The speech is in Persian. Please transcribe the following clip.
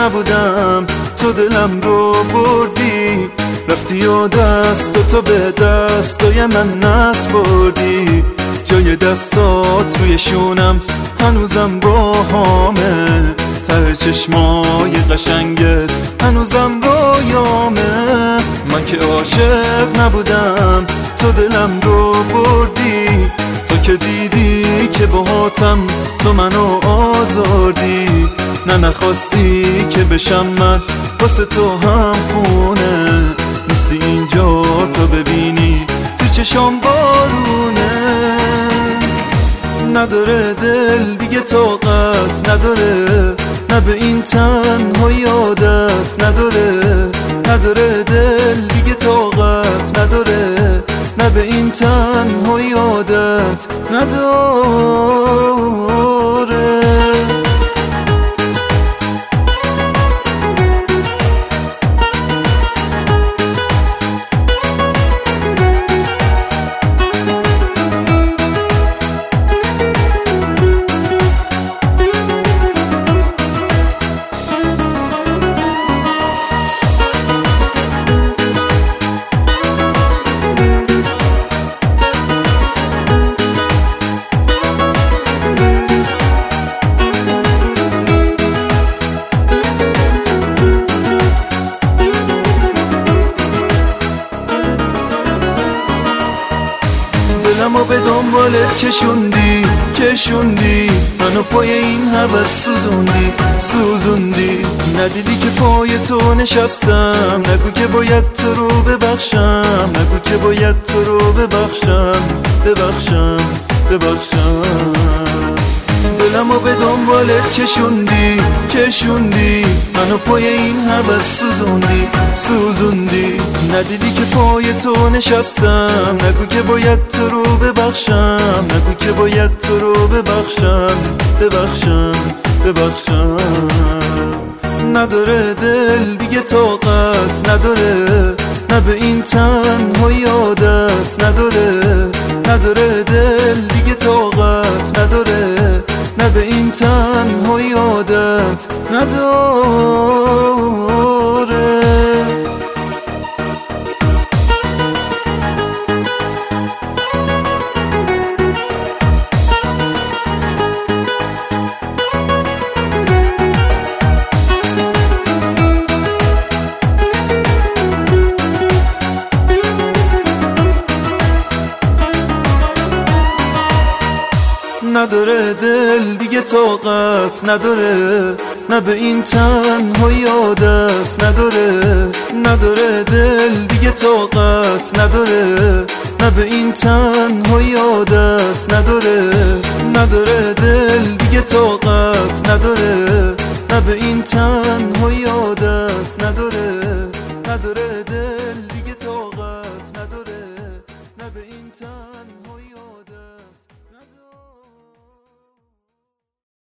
نبودم، تو دلم رو بردی، رفتی و دست تو به دستای من نسپردی. جای دستات روی شونم هنوزم باهامه، ته چشمای قشنگت هنوزم رویامه. من که عاشق نبودم، تو دلم رو بردی، تو که دیدی که باهاتم تو منو آزردی. نه نخواستی که بشم من واسه تو هم خونه، نیستی اینجا تو ببینی تو چشام بارونه. نداره دل دیگه طاقت نداره، نه به این تنهایی عادت نداره. نداره دل دیگه طاقت نداره، نه به این تنهایی عادت نداره. دلمو به دنبالت کشوندی، منو پای این هوس سوزوندی. ندیدی که پای تو نشستم، نگو که باید تو رو ببخشم، نگو که باید تو رو ببخشم. دلمو به دنبالت کشوندی، منو پای این هوس سوزوندی. ندیدی که پای تو نشستم، نگو که باید تو رو ببخشم، نگو که باید تو رو ببخشم. نداره دل دیگه طاقت نداره، نه به این تنهایی عادت نداره. نداره دل دیگه طاقت نداره، نه به این تنهایی عادت نداره. نداره دل دیگه طاقت نداره، نه به این تنهایی عادت نداره. نداره دل دیگه طاقت نداره، نه به این تنهایی عادت نداره. نداره دل دیگه طاقت نداره، نه به این تنهایی عادت نداره. نداره دل دیگه طاقت نداره، نه به این تنهایی